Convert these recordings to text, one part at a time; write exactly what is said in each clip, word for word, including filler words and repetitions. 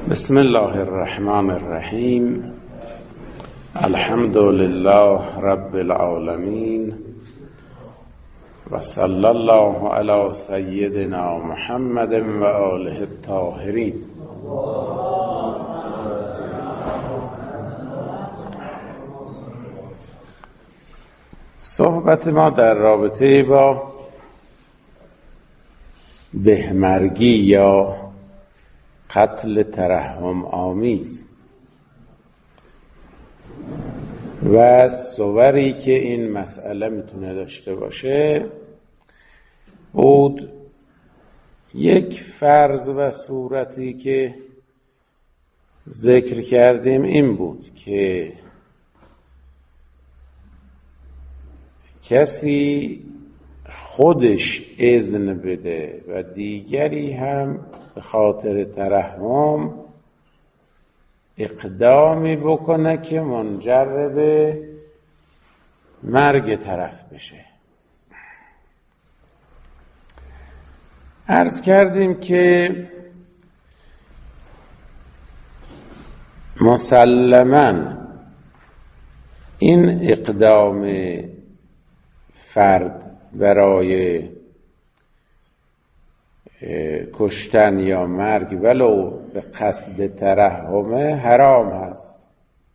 بسم الله الرحمن الرحیم. الحمد لله رب العالمین و صلی الله علی سیدنا محمد و آله الطاهرین. صحبت ما در رابطه با بهمرگی یا قتل ترحم آمیز و صوری که این مسئله میتونه داشته باشه بود. یک فرض و صورتی که ذکر کردیم این بود که کسی خودش اذن بده و دیگری هم به خاطر ترحم اقدامی بکنه که منجر به مرگ طرف بشه. عرض کردیم که مسلماً این اقدام فرد برای کشتن یا مرگ ولو به قصد ترحمه حرام هست،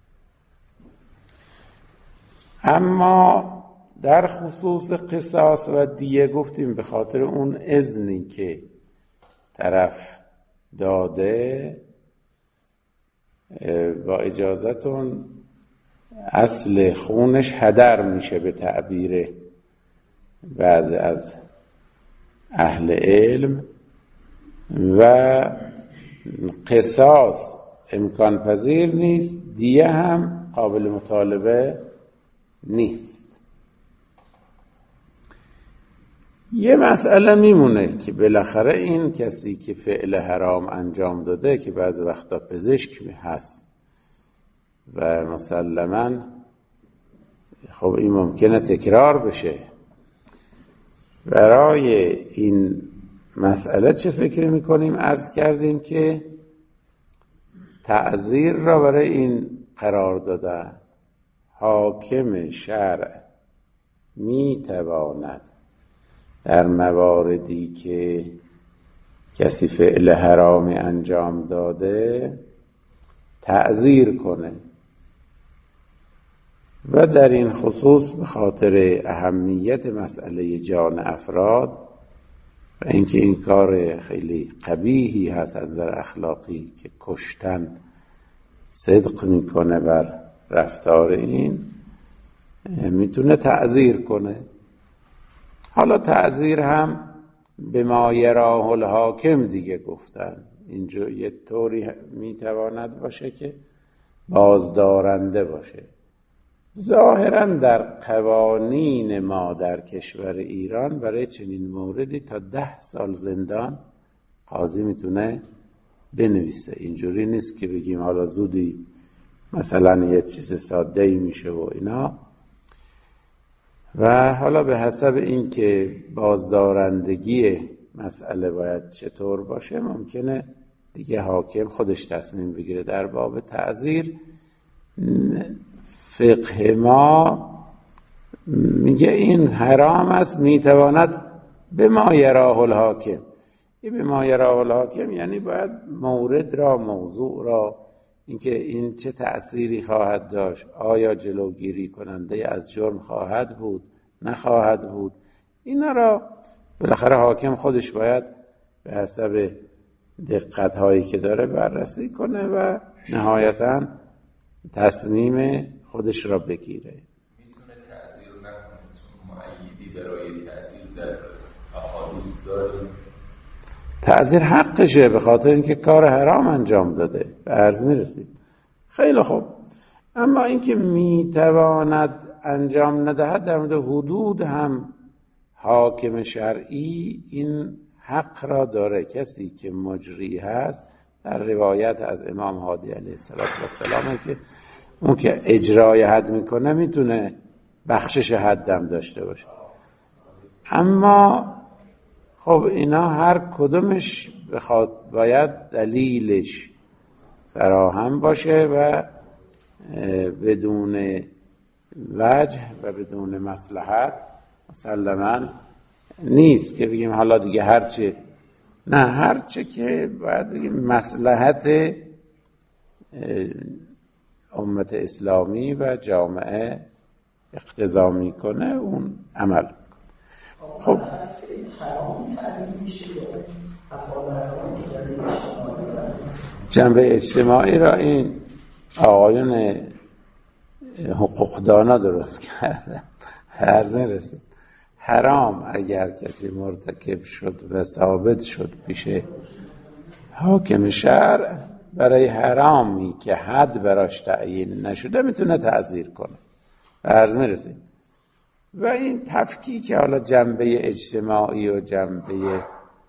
اما در خصوص قصاص و دیه گفتیم به خاطر اون اذنی که طرف داده با اجازتون اصل خونش هدر میشه به تعبیر بعضی از اهل علم و قصاص امکان پذیر نیست، دیه هم قابل مطالبه نیست. یه مسئله میمونه که بالاخره این کسی که فعل حرام انجام داده که بعض وقتا پزشک هست و مسلماً خب این ممکنه تکرار بشه، برای این مسئله چه فکر میکنیم؟ عرض کردیم که تعزیر را برای این قرار داده حاکم شرع میتواند در مواردی که کسی فعل حرامی انجام داده تعزیر کنه و در این خصوص به خاطر اهمیت مسئله جان افراد و اینکه این کار خیلی قبیحی هست از در اخلاقی که کشتن صدق میکنه بر رفتار این، میتونه تعزیر کنه. حالا تعزیر هم به ما یراه الحاکم دیگه گفتن، اینجا یه طوری میتواند باشه که بازدارنده باشه. ظاهراً در قوانین ما در کشور ایران برای چنین موردی تا ده سال زندان قاضی میتونه بنویسه. اینجوری نیست که بگیم حالا زودی مثلا یه چیز ساده‌ای میشه و اینا. و حالا به حسب این که بازدارندگی مسئله باید چطور باشه ممکنه دیگه حاکم خودش تصمیم بگیره. در باب تعزیر فقه ما میگه این حرام است، میتواند به ما یراه الحاکم. این به ما یراه الحاکم یعنی باید مورد را، موضوع را، اینکه این چه تأثیری خواهد داشت، آیا جلوگیری کننده از جرم خواهد بود نخواهد بود، اینا را بالاخره حاکم خودش باید به حسب دقت هایی که داره بررسی کنه و نهایتاً تصمیم خودش را بگیره. میتونه تعزیر نکنه چون معیدی برای تعزیر در احادیث داریم. تعزیر حقشه به خاطر اینکه کار حرام انجام داده، به عرض میرسید. خیلی خوب، اما اینکه میتواند انجام ندهد در مورد حدود هم حاکم شرعی این حق را داره. کسی که مجری هست در روایت از امام هادی علیه السلام که اون که اجرای حد میکنه میتونه بخشش حدم داشته باشه، اما خب اینا هر کدومش بخواد باید دلیلش فراهم باشه و بدون وجه و بدون مصلحت مسلماً نیست که بگیم حالا دیگه هرچه، نه، هرچه که باید بگیم مصلحت امت اسلامی و جامعه اقتضا میکنه اون عمل کنه. خب جنبه اجتماعی را این آقایون حقوقدانا درست کردن. عرض رسید حرام اگر کسی مرتکب شد و ثابت شد پیش حاکم شرع، برای حرامی که حد براش تعیین نشده میتونه تعزیر کنه. عرض میرسید و این تفکیک حالا جنبه اجتماعی و جنبه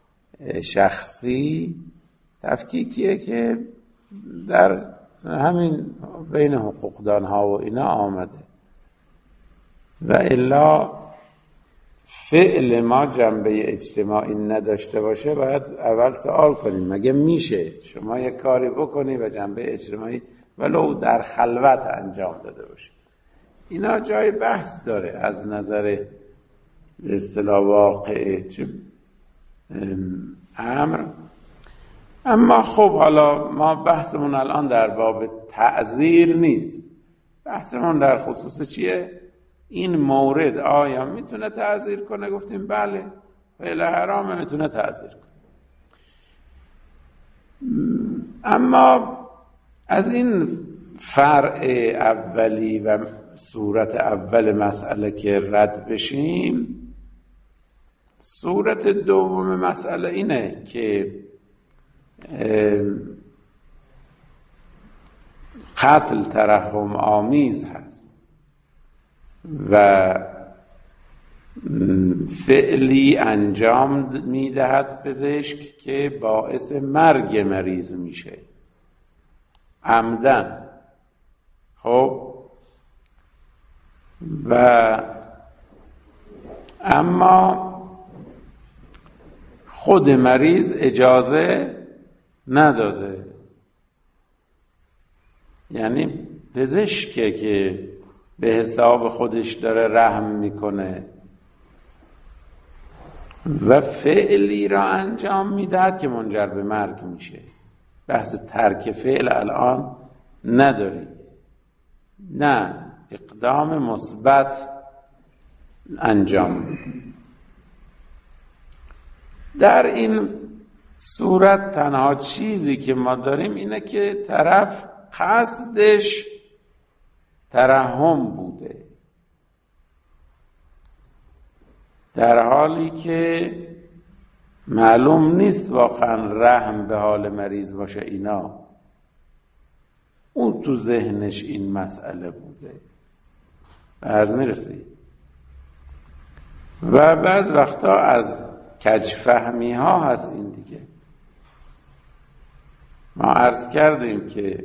شخصی تفکیکیه که در همین بین حقوقدان ها و اینا آمده و الا فعل ما جنبه اجتماعی نداشته باشه باید اول سوال کنیم مگه میشه شما یک کاری بکنی و جنبه اجتماعی ولو در خلوت انجام داده باشه؟ اینا جای بحث داره از نظر اصطلاح واقع چه امر. اما خب حالا ما بحثمون الان در باب تعزیر نیست، بحثمون در خصوص چیه؟ این مورد آیا میتونه تعزیر کنه؟ گفتیم بله، فعل حرام میتونه تعزیر کنه. اما از این فرع اولی و صورت اول مسئله که رد بشیم، صورت دوم مسئله اینه که قتل ترحم آمیز هست و فعلی انجام میدهد پزشک که باعث مرگ مریض میشه عمدن. خب و اما خود مریض اجازه نداده، یعنی پزشکه که به حساب خودش داره رحم میکنه و فعلی را انجام میدهد که منجر به مرگ میشه. بحث ترک فعل الان نداری، نه، اقدام مثبت انجام میده. در این صورت تنها چیزی که ما داریم اینه که طرف قصدش ترحم بوده، در حالی که معلوم نیست واقعا رحم به حال مریض باشه. اینا اون تو ذهنش این مسئله بوده. عرض میرسی و بعض وقتا از کجفهمی ها هست این دیگه. ما عرض کردیم که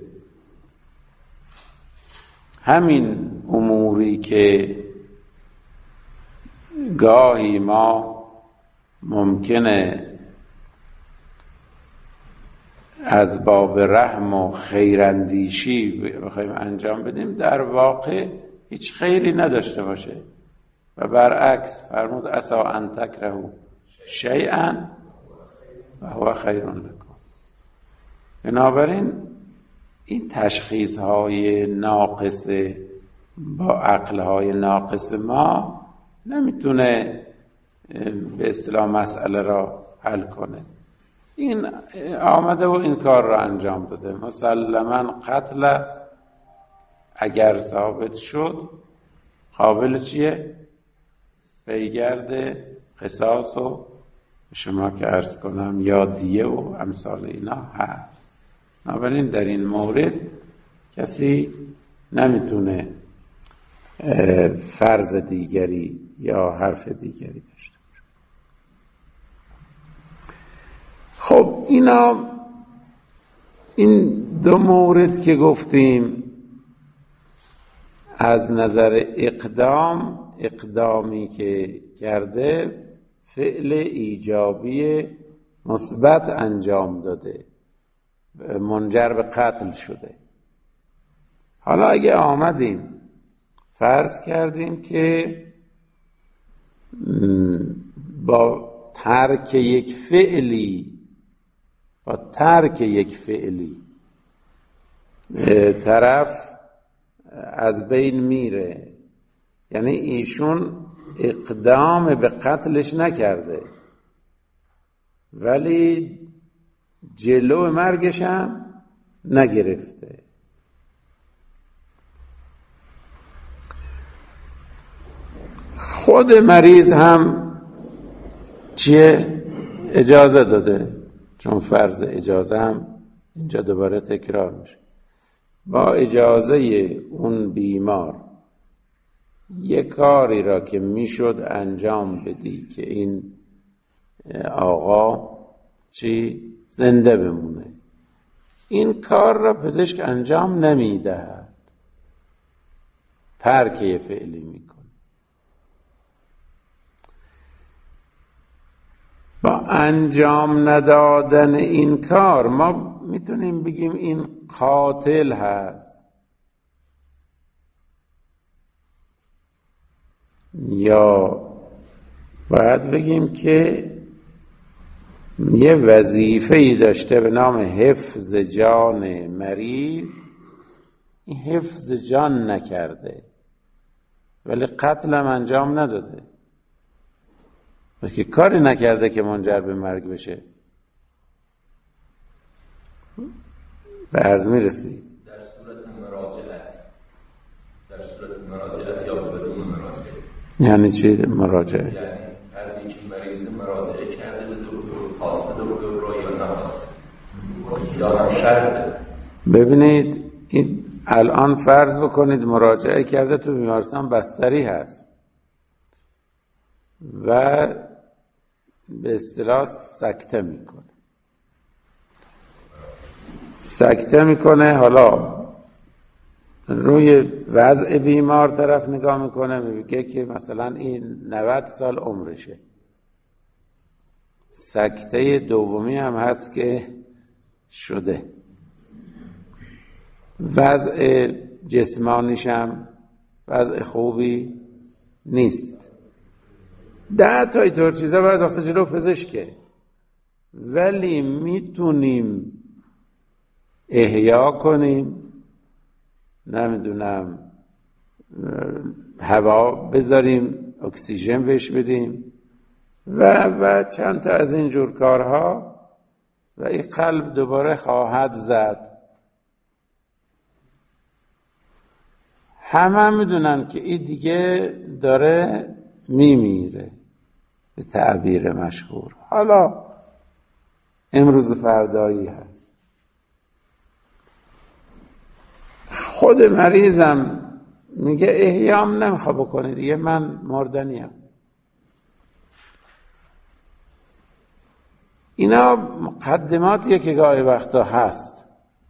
همین اموری که گاهی ما ممکنه از باب رحم و خیراندیشی بخوایم انجام بدیم، در واقع هیچ خیری نداشته باشه و برعکس فرمود عسى ان تکرهوا شیئا و هو خیر لکم. بنابراین این تشخیص های ناقص با عقل های ناقص ما نمیتونه به اصطلاح مسئله را حل کنه. این آمده و این کار را انجام داده، مسلما قتل است، اگر ثابت شد قابل چیه؟ پیگرد قصاص و شما که عرض کنم یا دیه و امثال اینا هست. بنابراین در این مورد کسی نمیتونه فرض دیگری یا حرف دیگری داشته باشه. خب اینا این دو مورد که گفتیم از نظر اقدام، اقدامی که کرده فعل ایجابی مثبت انجام داده منجر به قتل شده. حالا اگه آمدیم فرض کردیم که با ترک یک فعلی با ترک یک فعلی طرف از بین میره، یعنی ایشون اقدام به قتلش نکرده ولی جلو مرگش هم نگرفته، خود مریض هم چیه؟ اجازه داده، چون فرض اجازه هم اینجا دوباره تکرار میشه. با اجازه اون بیمار یک کاری را که میشد انجام بدی که این آقا چی؟ زنده بمونه، این کار را پزشک انجام نمیدهد، ترک فعلی میکنه. با انجام ندادن این کار ما میتونیم بگیم این قاتل هست، یا باید بگیم که یه وظیفه‌ای داشته به نام حفظ جان مریض، این حفظ جان نکرده ولی قتلم انجام نداده، که کاری نکرده که منجر به مرگ بشه. به عرض میرسی در صورت مراجعت در صورت مراجعت یا بدون مراجعه. یعنی چی مراجعه؟ یعنی فردی که مریض مراجعه کرده به دکتر، خواسته دکتر رو یا نخواسته، یا هم شرطه. ببینید این الان فرض بکنید مراجعه کرده، تو بیمارستان بستری هست و به اصطلاح سکته میکنه سکته میکنه حالا روی وضع بیمار طرف نگاه میکنه، میگه که مثلا این نود سال عمرشه. سکته دومی هم هست که شده، وضع جسمانیش هم وضع خوبی نیست. ده تا اینطور چیزا باید وقتا جلو پزشکه، ولی میتونیم احیا کنیم، نمیدونم هوا بذاریم، اکسیژن بهش بدیم و و چند تا از این جور کارها و این قلب دوباره خواهد زد. همه هم میدونن که این دیگه داره میمیره به تعبیر مشهور، حالا امروز فردایی هست. خود مریضم میگه احیام نمیخواد بکنه دیگه، من مردنیم. اینا مقدماتیه که گاهی وقتا هست،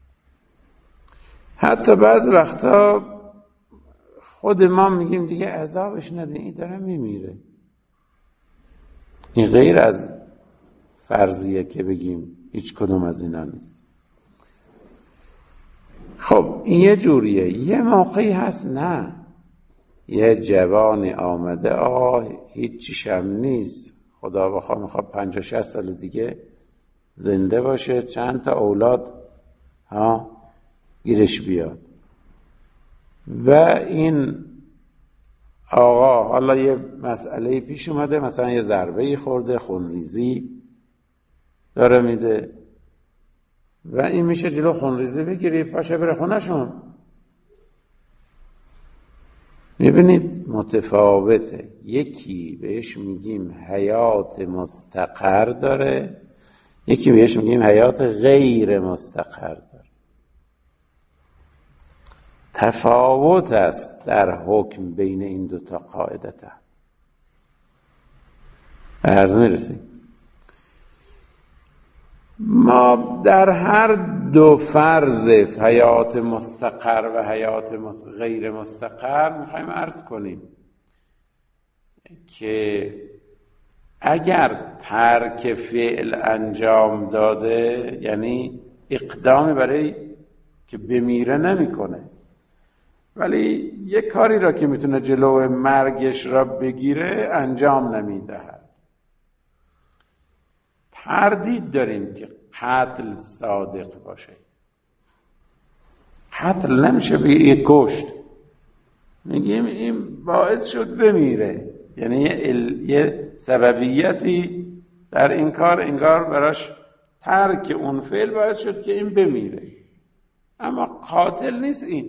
حتی بعض وقتا خود ما میگیم دیگه عذابش نده، این داره میمیره. این غیر از فرضیه که بگیم هیچ کدوم از اینا نیست. خب این یه جوریه. یه موقعی هست نه، یه جوان آمده آه هیچ چیشم نیست، خدا بخواه میخواد پنجاه شصت سال دیگه زنده باشه، چند تا اولاد ها گیرش بیاد و این آقا حالا یه مسئله پیش اومده، مثلا یه ضربه خورده، خونریزی داره میده و این میشه جلو خونریزی بگیری پاشه بره خونهشون. میبینید متفاوته، یکی بهش میگیم حیات مستقر داره، یکی بهش میگیم حیات غیر مستقر داره. تفاوت است در حکم بین این دو تا قاعدتا. عرض میرسیم ما در هر دو فرض حیات مستقر و حیات غیر مستقر میخوایم عرض کنیم که اگر ترک فعل انجام داده، یعنی اقدامی برای که بمیره نمیکنه، ولی یک کاری را که میتونه جلو مرگش را بگیره انجام نمیدهد. تردید داریم که قتل صادق باشه. قتل نمیشه به کشت، میگیم این باعث شد بمیره، یعنی یه سببیتی در این کار انگار براش ترک اون فعل باعث شد که این بمیره، اما قاتل نیست. این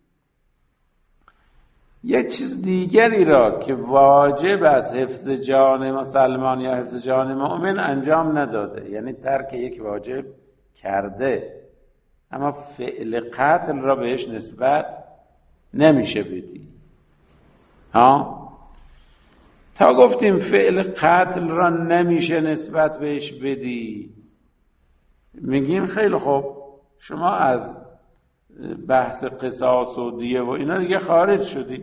یک چیز دیگری را که واجب از حفظ جان مسلمان یا حفظ جان مؤمن انجام نداده، یعنی ترک یک واجب کرده، اما فعل قتل را بهش نسبت نمیشه بدی. ها تا گفتیم فعل قتل را نمیشه نسبت بهش بدی، میگیم خیلی خوب شما از بحث قصاص و دیه و اینا دیگه خارج شدی،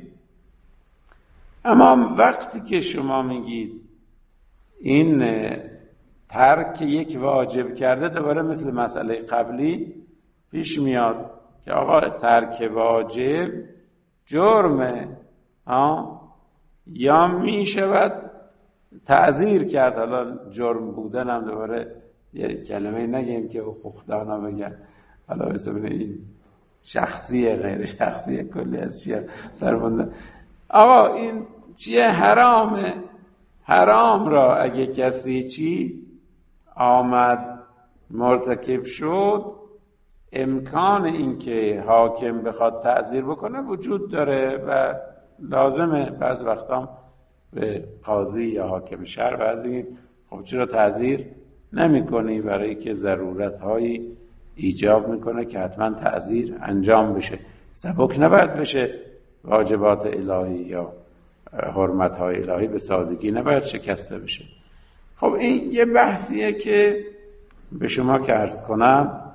اما وقتی که شما میگید این ترک یک واجب کرده، دوباره مثل مسئله قبلی پیش میاد که آقا ترک واجب جرمه، ها یا میشود تعزیر کرد. حالا جرم بودن هم دوباره یه کلمه نگیم که حقوقدانا بگن، حالا بسیار این شخصیه غیر شخصیه کلی از چیه سربنده. آقا این چیه؟ حرامه. حرام را اگه کسی چی آمد مرتکب شد، امکان این که حاکم بخواد تعزیر بکنه وجود داره و لازمه بعض وقتا به قاضی یا حاکم شهر باید بگیم خب چرا تعزیر نمی کنی؟ برای که ضرورت هایی ایجاب میکنه که حتما تعزیر انجام بشه، سبک نباید بشه. واجبات الهی یا حرمت های الهی به سادگی نباید شکسته بشه. خب این یه بحثیه که به شما که عرض کنم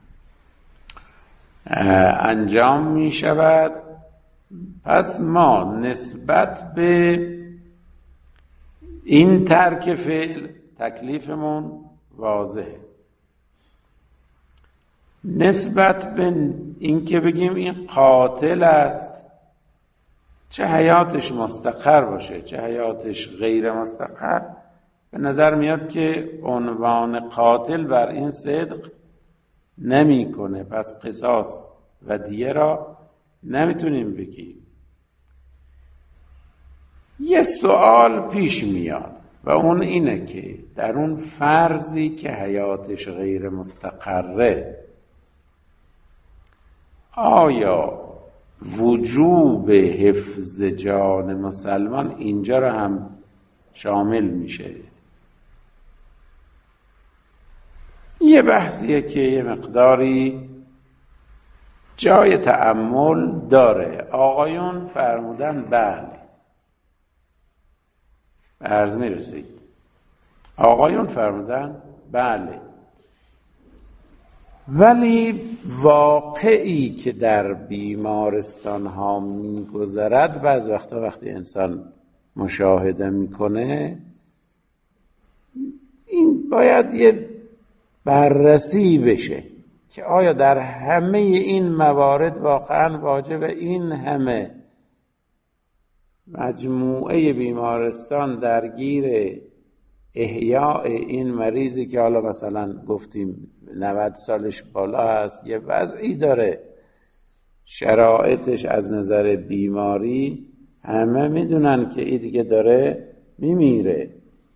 انجام می شود. پس ما نسبت به این ترک فعل تکلیفمون واضحه. نسبت به این که بگیم این قاتل است، چه حیاتش مستقر باشه چه حیاتش غیر مستقر، به نظر میاد که عنوان قاتل بر این صدق نمی کنه، پس قصاص و دیه را نمیتونیم بگیم. یه سوال پیش میاد و اون اینه که در اون فرضی که حیاتش غیر مستقره، آیا وجوب حفظ جان مسلمان اینجا را هم شامل میشه؟ یه بحثیه که یه مقداری جای تأمل داره. آقایون فرمودن بله، به عرض میرسید. آقایون فرمودن بله، ولی واقعی که در بیمارستان ها میگذرد بعض وقتا وقتی انسان مشاهده میکنه، این باید یه بررسی بشه که آیا در همه این موارد واقعا واجب این همه مجموعه بیمارستان درگیر احیاء این مریضی که حالا مثلا گفتیم نود سالش بالا هست، یه وضعی داره، شرایطش از نظر بیماری همه میدونن که این دیگه داره میمیره،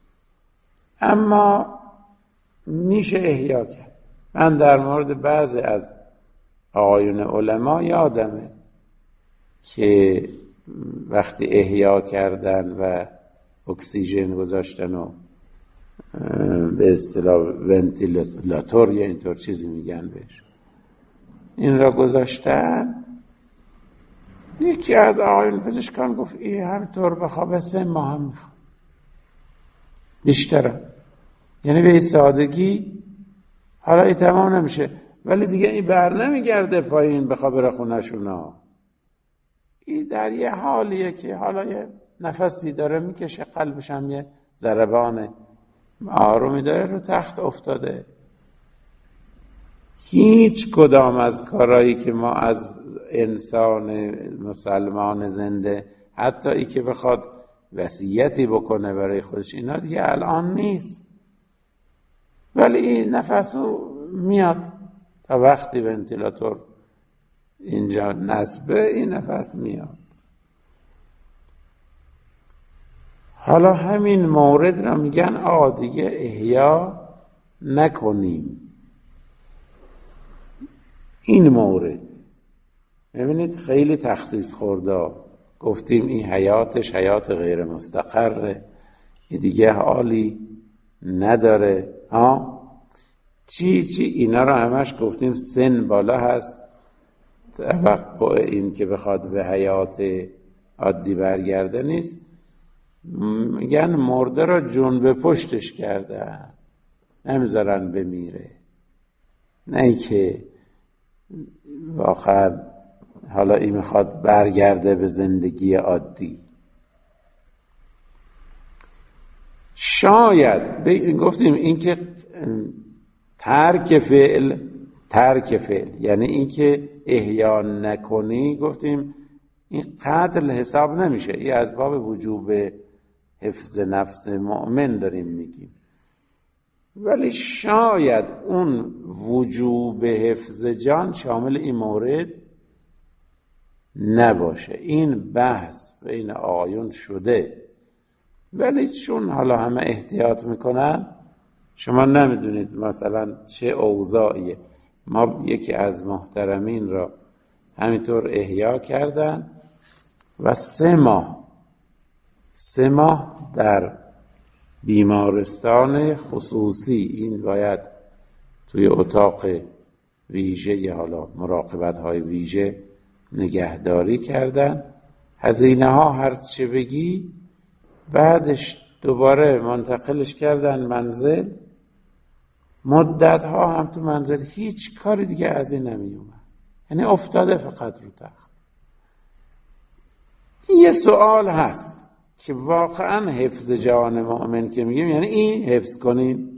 اما میشه احیا کرد. من در مورد بعضی از آقایون علما یادمه که وقتی احیا کردن و اکسیژن گذاشتن و به اصطلاح ونتیلاتور یا اینطور چیزی میگن بهش، این را گذاشتن، یکی از آقایون پزشکان گفت این همینطور بخوابه سه ماه هم میخواد بیشتره، یعنی به این سادگی حالا این تمام نمیشه، ولی دیگه این بر نمیگرده پایین بخواه بره خونه‌شونا. این در یه حالیه که حالا یه نفسی داره میکشه، قلبش هم یه ضربان آرومی داره، رو تخت افتاده. هیچ کدام از کارهایی که ما از انسان مسلمان زنده، حتی ای که بخواد وصیتی بکنه برای خودش، اینا دیگه الان نیست، ولی این نفسو میاد تا وقتی ونتیلاتور اینجا نصبه، این نفس میاد. حالا همین مورد را میگن آقا دیگه احیا نکنیم. این مورد ببینید خیلی تخصیص خورده، گفتیم این حیاتش حیات غیر مستقره، این دیگه حالی نداره. ها چی چی اینا رو همش گفتیم. سن بالا هست، توقع این که بخواد به حیات عادی برگرده نیست. میگن مرده را جنب پشتش کردن، نمیذارن بمیره، نه ای که واقعا حالا این میخواد برگرده به زندگی عادی. شاید گفتیم این که ترک فعل، ترک فعل یعنی این که احیا نکنی، گفتیم این قتل حساب نمیشه، این از باب وجوب حفظ نفس مؤمن داریم میگیم. ولی شاید اون وجوب حفظ جان شامل این مورد نباشه. این بحث بین آقایون شده، ولی چون حالا همه احتیاط میکنن، شما نمیدونید مثلا چه اوضاعیه. ما یکی از محترمین را همینطور احیا کردن و سه ماه سه ماه در بیمارستان خصوصی، این باید توی اتاق ویژه، حالا مراقبت های ویژه نگهداری کردن. هزینه ها هر چه بگی، بعدش دوباره منتقلش کردن منزل، مدت ها هم تو منزل، هیچ کاری دیگه از این نمی اومد، یعنی افتاده فقط رو تخت. یه سوال هست که واقعا حفظ جان مؤمن که میگیم یعنی این حفظ کنیم؟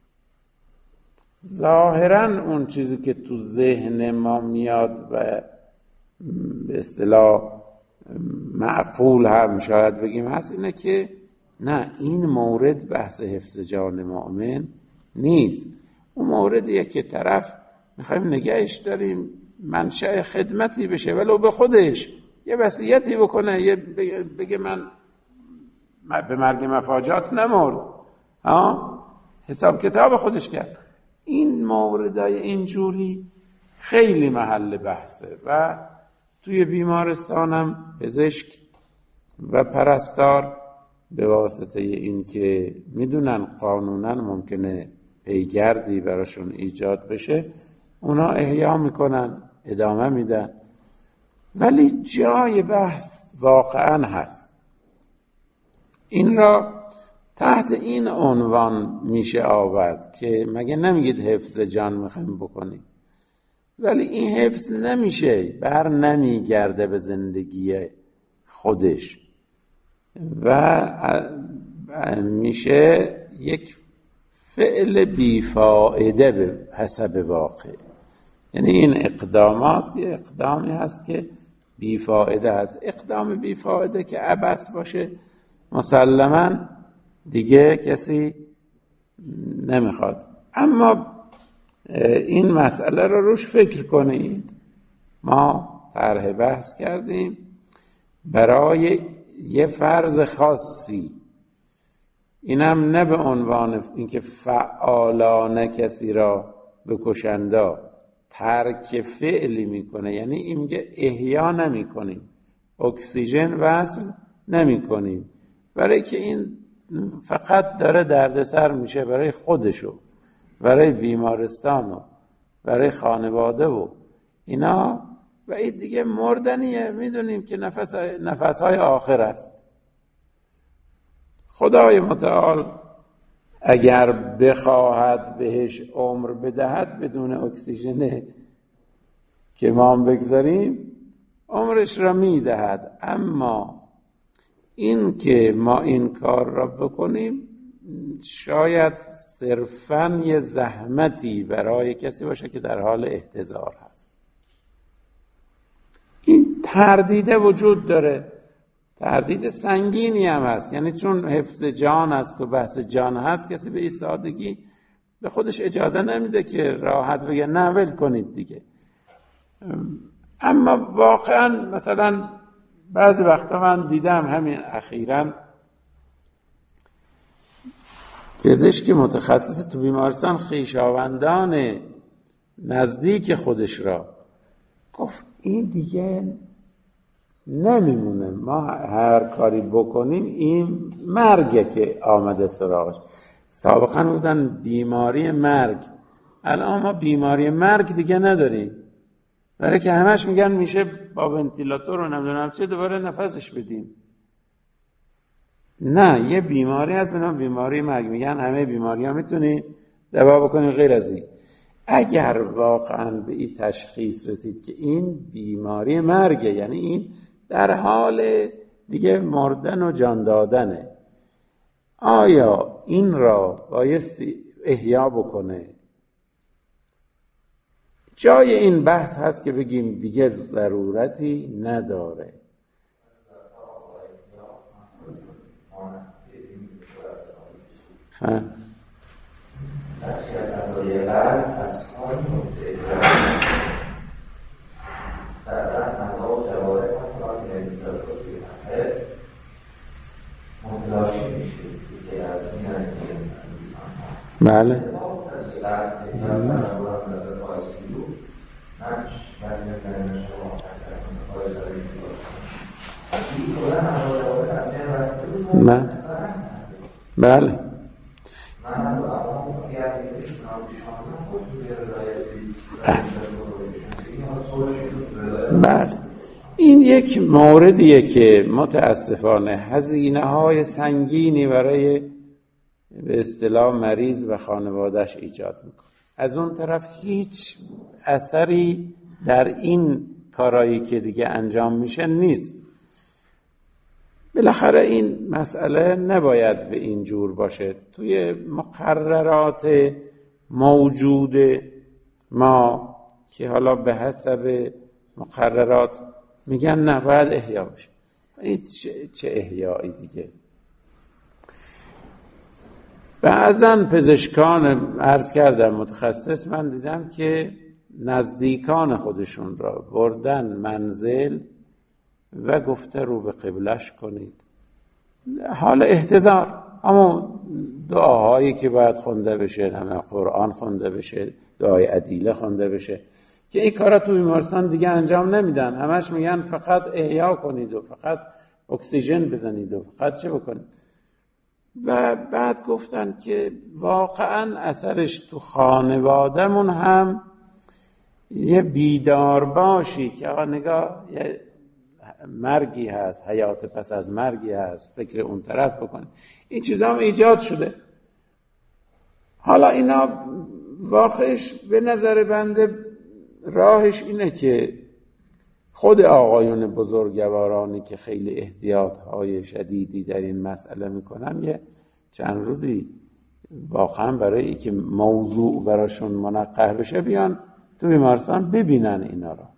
ظاهرا اون چیزی که تو ذهن ما میاد و به اصطلاح معقول هم شاید بگیم هست، اینه که نه، این مورد بحث حفظ جان مؤمن نیست. اون موردیه که طرف میخوایم نگهش داریم، منشأ خدمتی بشه، ولو به خودش یه وصیتی بکنه، یه بگه من به مرگ مفاجات نمرد، ها حساب کتاب خودش کرد. این موردای اینجوری خیلی محل بحثه و توی بیمارستانم پزشک و پرستار به واسطه این که میدونن قانونا ممکنه پیگردی براشون ایجاد بشه، اونا احیا میکنن، ادامه میدن. ولی جای بحث واقعا هست. این را تحت این عنوان میشه آورد که مگه نمیگید حفظ جان میخوایم بکنیم، ولی این حفظ نمیشه، بر نمیگرده به زندگی خودش و میشه یک فعل بیفائده به حسب واقع. یعنی این اقدامات یه اقدامی هست که بیفائده هست. اقدام بیفائده که عبث باشه مسلماً دیگه کسی نمیخواد. اما این مسئله رو روش فکر کنید. ما طرح بحث کردیم برای یه فرض خاصی، اینم نه به عنوان اینکه فعالانه کسی را بکشنده، ترک فعلی میکنه، یعنی این میگه احیا نمی کنیم، اکسیژن وصل نمی کنیم، برای که این فقط داره دردسر میشه برای خودشو، برای بیمارستان و برای خانواده و اینا، و این دیگه مردنیه. میدونیم که نفس نفسهای آخر است. خدای متعال اگر بخواهد بهش عمر بدهد بدون اکسیژن که ما هم بگذاریم، عمرش را میدهد. اما این که ما این کار را بکنیم شاید صرفاً یه زحمتی برای کسی باشه که در حال احتضار هست. این تردیده وجود داره، تردید سنگینی هم هست، یعنی چون حفظ جان است و بحث جان هست، کسی به این سادگی به خودش اجازه نمیده که راحت بگه نه ول کنید دیگه. اما واقعا مثلا بعضی وقتا من دیدم همین اخیراً پزشک متخصص تو بیمارستان خویشاوندان نزدیک خودش را گفت این دیگه نمیمونه، ما هر کاری بکنیم این مرگه که آمده سراغش. سابقا گفتن بیماری مرگ، الان ما بیماری مرگ دیگه نداریم، برای که همش میگن میشه با ونتیلاتور و نمیدونم چه دوباره نفسش بدیم. نه، یه بیماری هست به نام بیماری مرگ، میگن همه بیماری ها میتونی دوا بکنی غیر از این. اگر واقعا به این تشخیص رسید که این بیماری مرگه، یعنی این در حال دیگه مردن و جان دادنه، آیا این را بایستی احیا بکنه؟ جای این بحث هست که بگیم دیگه ضرورتی نداره. ها بخشی از ازای بعد از خواهی نقطه بعضا ازا و جواره افراد نمیداد رو توی محل متلاشی میشه که از این هنگیم بله بله بله بله این یک موردیه که متاسفانه هزینه های سنگینی برای به اصطلاح مریض و خانوادهش ایجاد میکنه. از اون طرف هیچ اثری در این کارایی که دیگه انجام میشه نیست. بالاخره این مسئله نباید به این جور باشه. توی مقررات موجود ما که حالا به حسب مقررات میگن نه باید احیا بشه، این چه, چه احیایی دیگه. بعضن پزشکان عرض کردم متخصص من دیدم که نزدیکان خودشون را بردن منزل و گفته رو به قبلش کنید، حال احتضار، اما دعاهایی که باید خونده بشه، همه قرآن خونده بشه، دعای عدیله خونده بشه، که این کارا تو بیمارستان دیگه انجام نمیدن. همش میگن فقط احیا کنید و فقط اکسیژن بزنید و فقط چه بکنید. و بعد گفتن که واقعا اثرش تو خانواده‌مون هم یه بیدار باشی که آقا نگاه یه مرگی هست، حیات پس از مرگی هست، فکر اون طرف بکن. این چیزا هم ایجاد شده. حالا اینا واقعش به نظر بنده راهش اینه که خود آقایون بزرگوارانی که خیلی احتیاطهای شدیدی در این مسئله میکنن یه چند روزی واقعا برای اینکه موضوع براشون منقح بشه بیان تو بیمارستان ببینن اینا را.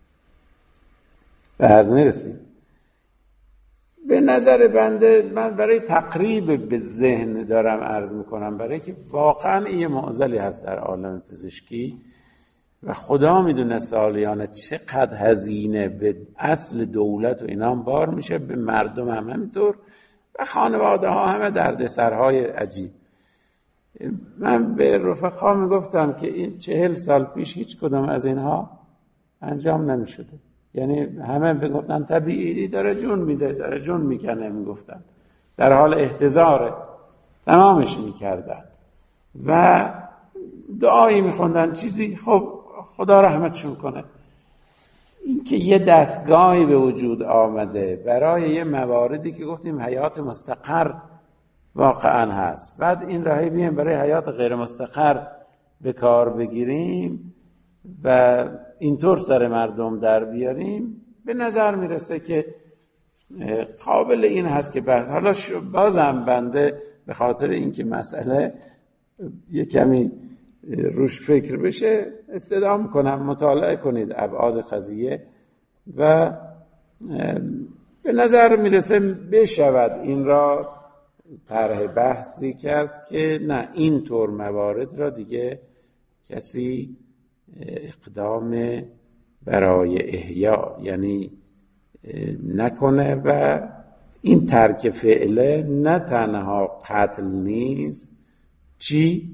به هرز میرسیم. به نظر بنده من برای تقریب به ذهن دارم عرض میکنم، برای که واقعا این معضلی هست در عالم پزشکی و خدا میدونه سالیانه چقدر هزینه به اصل دولت و اینا هم بار میشه، به مردم هم همینطور و خانواده ها همه دردسرهای عجیب. من به رفقا میگفتم که این چهل سال پیش هیچ کدام از اینها انجام نمیشده، یعنی همه بگفتن طبیعی داره جون میده، داره جون میکنه، میگفتن در حال احتضاره، تمامش میکردن و دعایی میخوندن چیزی. خب خدا رحمتشون کنه. این که یه دستگاهی به وجود آمده برای یه مواردی که گفتیم حیات مستقر واقعا هست، بعد این راهی بیم برای حیات غیر مستقر به کار بگیریم و اینطور سر مردم در بیاریم، به نظر میرسه که قابل این هست که بعد حالا بازم بنده به خاطر اینکه مسئله یه کمی روش فکر بشه استدعا میکنم مطالعه کنید ابعاد قضیه و به نظر میرسه بشود این را طرح بحثی کرد که نه این طور موارد را دیگه کسی اقدام برای احیا یعنی نکنه و این ترک فعله نه تنها قتل نیست چی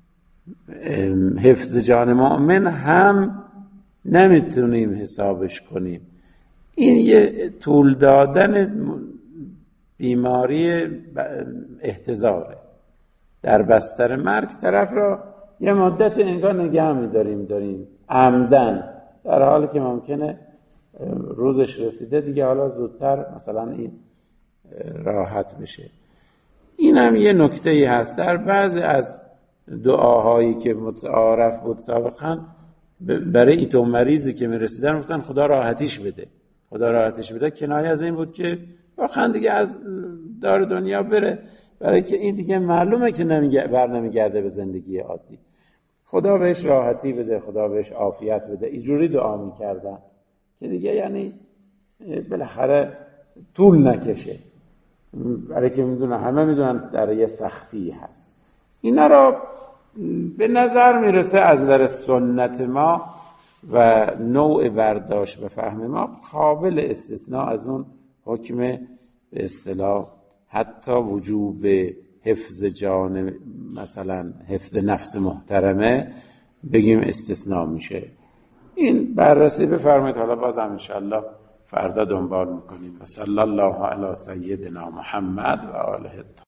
حفظ جان مؤمن هم نمیتونیم حسابش کنیم. این یه طول دادن بیماری احتضاره در بستر مرگ طرف را یه مدت انگار نگه می‌داریم داریم عمدن در حالی که ممکنه روزش رسیده دیگه حالا زودتر مثلا این راحت بشه. این هم یه نکته‌ای هست در بعضی از دعاهایی که متعارف بود سابقا برای این تو مریضی که میرسیدن گفتن خدا راحتیش بده خدا راحتیش بده کنایه از این بود که واقعا دیگه از دار دنیا بره برای که این دیگه معلومه که بر نمیگرده به زندگی عادی. خدا بهش راحتی بده خدا بهش عافیت بده اینجوری دعا میکردن که دیگه یعنی بالاخره طول نکشه برای که میدونن همه میدونن در یه سختی هست. اینا را به نظر میرسه از نظر سنت ما و نوع برداشت و فهم ما قابل استثناء از اون حکم به اصطلاح حتی وجوب حفظ جان مثلا حفظ نفس محترمه بگیم استثناء میشه. این بررسی بفرمایید حالا باز هم انشاءالله فردا دنبال میکنیم. و صلی الله علی سیدنا محمد و آله